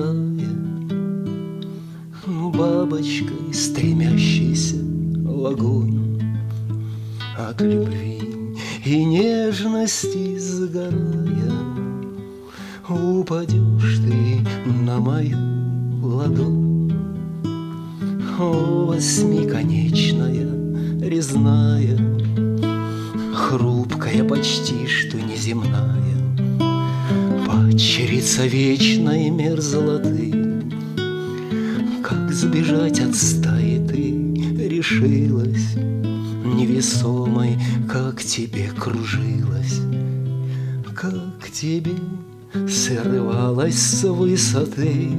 сгорая, бабочкой, стремящейся в огонь, от любви и нежности сгорая, упадешь ты на мою ладонь. О, восьмиконечная, резная, хрупкая, почти что неземная, падчерица вечной мерзлоты, как сбежать от стаи ты решилась, невесомой, как тебе кружилась, как тебе срывалась с высоты.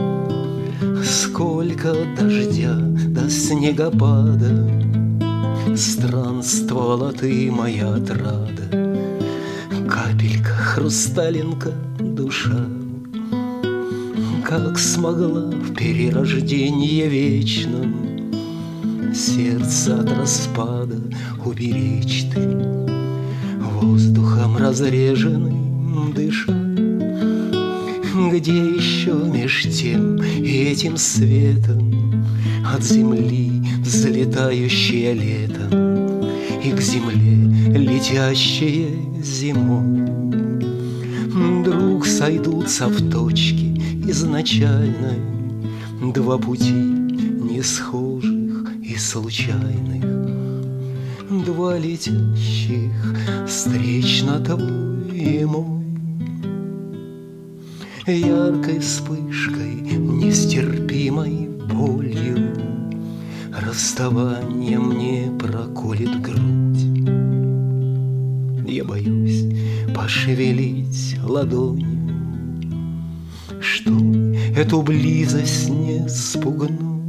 Сколько дождя до снегопада странствовала ты, моя отрада, капелька, хрусталинка, душа. Как смогла в перерождении вечном сердце от распада уберечь ты, воздухом разреженным дыша? Где еще меж тем и этим светом от земли взлетающее летом и к земле летящее зимой вдруг сойдутся в точке изначальной два пути не схожих и случайных, два летящих встречно твой и мой. Яркой вспышкой, нестерпимой болью расставание мне проколет грудь. Я боюсь пошевелить ладонью, что эту близость не спугнуть.